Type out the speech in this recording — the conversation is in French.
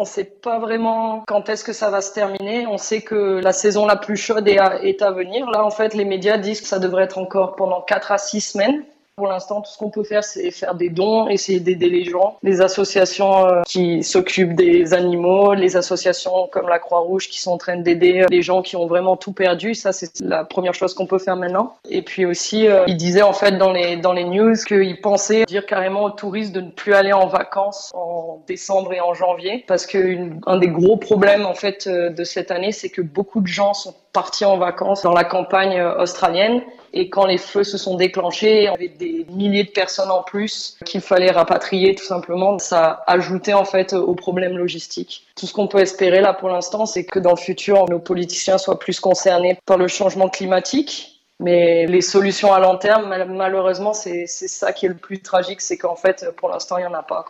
On sait pas vraiment quand est-ce que ça va se terminer. On sait que la saison la plus chaude est à venir. Là, en fait, les médias disent que ça devrait être encore pendant 4 à 6 semaines. Pour l'instant, tout ce qu'on peut faire, c'est faire des dons, essayer d'aider les gens. Les associations qui s'occupent des animaux, les associations comme la Croix-Rouge qui sont en train d'aider les gens qui ont vraiment tout perdu. Ça, c'est la première chose qu'on peut faire maintenant. Et puis aussi, ils disaient en fait dans les news qu'ils pensaient dire carrément aux touristes de ne plus aller en vacances en décembre et en janvier. Parce que un des gros problèmes en fait de cette année, c'est que beaucoup de gens sont partis en vacances dans la campagne australienne. Et quand les feux se sont déclenchés, il y avait des milliers de personnes en plus qu'il fallait rapatrier tout simplement. Ça a ajouté en fait aux problèmes logistiques. Tout ce qu'on peut espérer là pour l'instant, c'est que dans le futur, nos politiciens soient plus concernés par le changement climatique. Mais les solutions à long terme, malheureusement, c'est ça qui est le plus tragique, c'est qu'en fait, pour l'instant, il n'y en a pas.